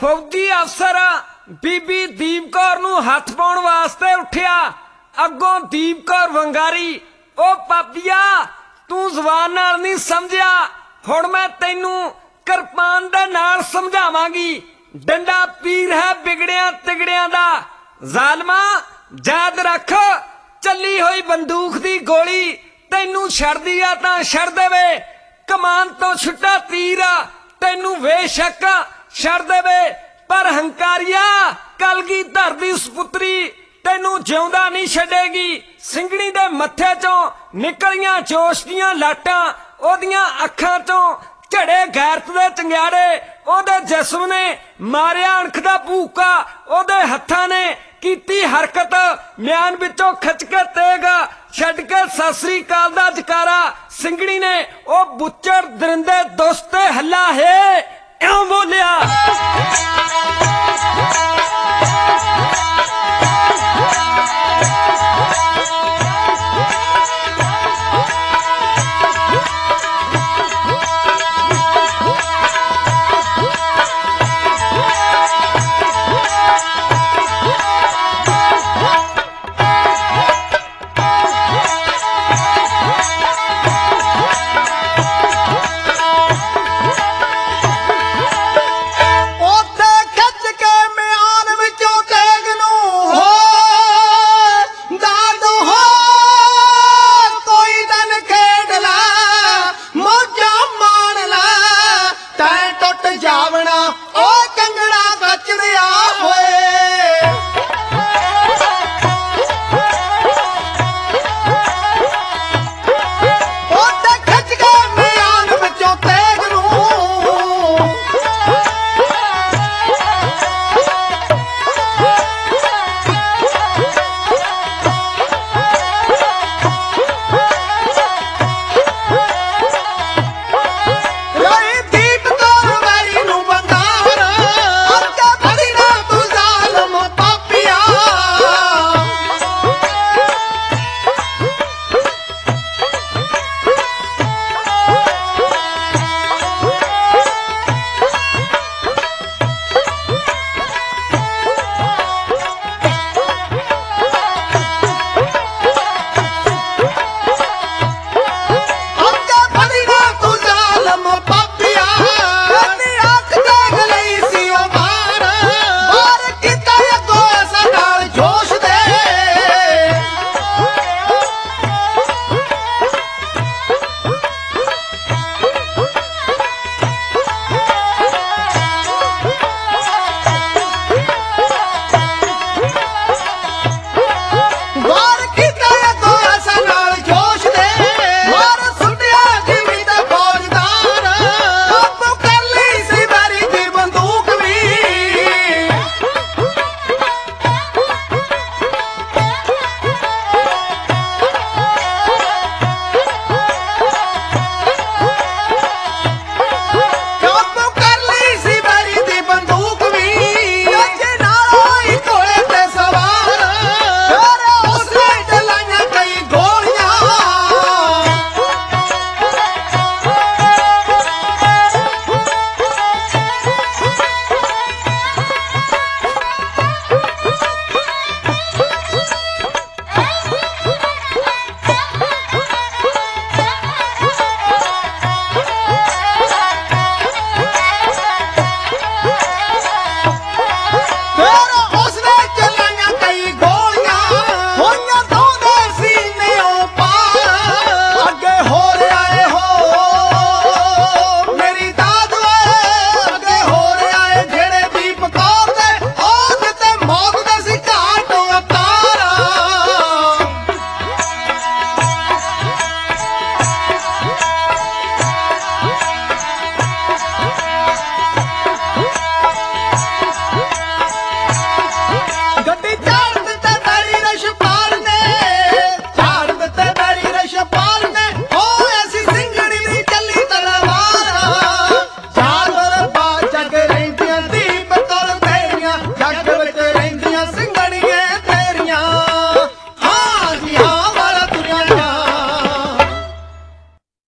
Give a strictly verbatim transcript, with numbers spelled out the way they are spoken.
फौजी अफसर बीबी दीप कौर नूं हथ पाउण वास्ते उठिया। अगों दीप कौर वंगारी, ओ पापिया तू जबान नाल नहीं समझिया, हुण मैं तैनू किरपान दे नाल समझावांगी। डंडा पीर है बिगड़िया तिगड़िया दा, जालमा याद रख चली हुई बंदूक दी गोली तैनू छड़दी आ तां छड़ देवे, कमान तो छुट्टा तीर तैनू बेशक छड़ देवे। पर हंकारिया कलगीधर दी सपुत्री तैनू जिउंदा नहीं छड्डेगी। सिंघणी दे मत्थे चों निकलियां जोश दियां लाटां, ओदियां अखां चों झड़े गैरत दे चंगियाड़े, ओदे जिस्म ने मारिया अणख दा भूका, ओदे हत्थां ने कीती हरकत म्यान विचों खिच के तेग छड्ड के सत श्री अकाल दा जकारा। सिंघणी ने ओ बुच्चड़ दरिंदे दोस्ते हल्ला है इउं बोलिया।